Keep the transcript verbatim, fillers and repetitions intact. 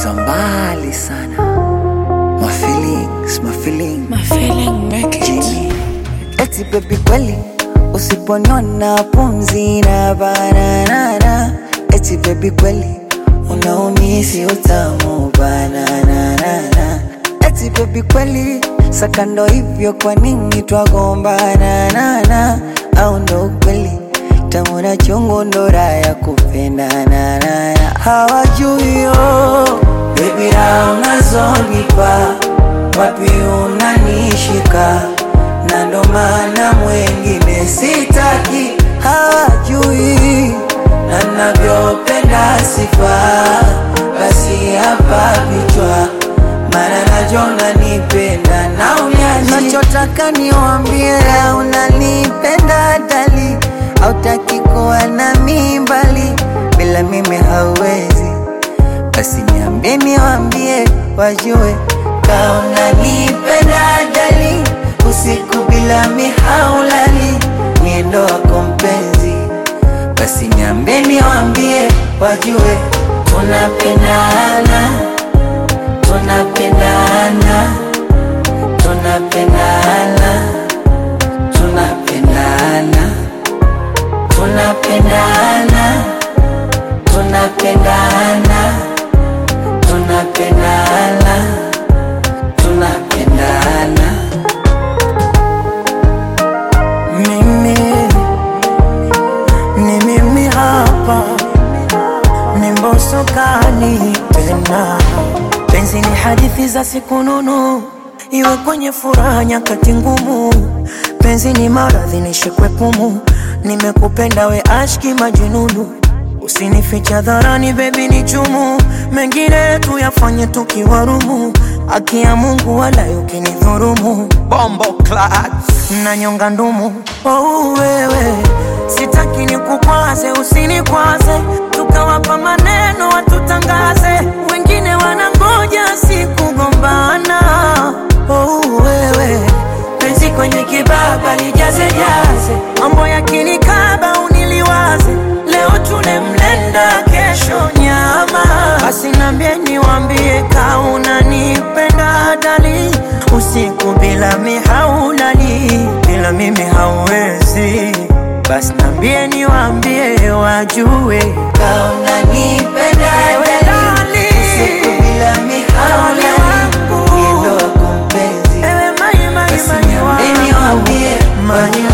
za mbali sana. My feelings, my feelings, My feeling make it. Jimmy. Eti baby kweli usiponiona pumzi na banana. Eti baby kweli unaumisi utamu banana. Eti baby kweli sakando hivyo kwa nini twagombana na na au ndo kweli tamu na chungu ndo raya kupendana na hawajui yo baby raha unazonipa wapi unanishika na ndo maana mwengine sitaki hawajui na navyopenda sifa basi hapa vichwa mana najona nipenda na unyaji nachotaka niwambie unanipenda dali hautaki kuwa na mimbali bila mimi hauwezi basi niambie niwambie wajue ka unanipenda dali usiku bila mihaulali niendo wako mpenzi basi niambie niwambie wajue tunapendana tunapendana tunapendana tunapendana tunapendana tunapendana tunapendana tunapendana mimi ni mimi hapa ni mbosokani tena. Penzi ni hadithi za siku nunu, iwe kwenye furaha nyakati ngumu. Penzi ni maradhi nishikwe pumu, nimekupenda we ashki majinunu. Usinificha dharani baby ni chumu, mengine tuyafanye tukiwarumu. Haki ya Mungu wala ukinidhurumu bombo clad na nyonga ndumu. Oh wewe sitaki nikukwaze usinikwaze, tukawapa maneno watutangaze, wengine wanangoja sikugombana. Oh wewe penzi kwenye kibaba lijaze jaze, mambo yakinikaba uniliwaze, leo tule mlenda kesho nyama. Basi niambie niwambie ka unanipenda dali, usiku bila mihaulali bila mimi hauwezi. Basi niambie niwambie wajue ka unanipenda dali, usiku bila mihaulali niendo wako mpenzi. Basi niambie niwambie wajue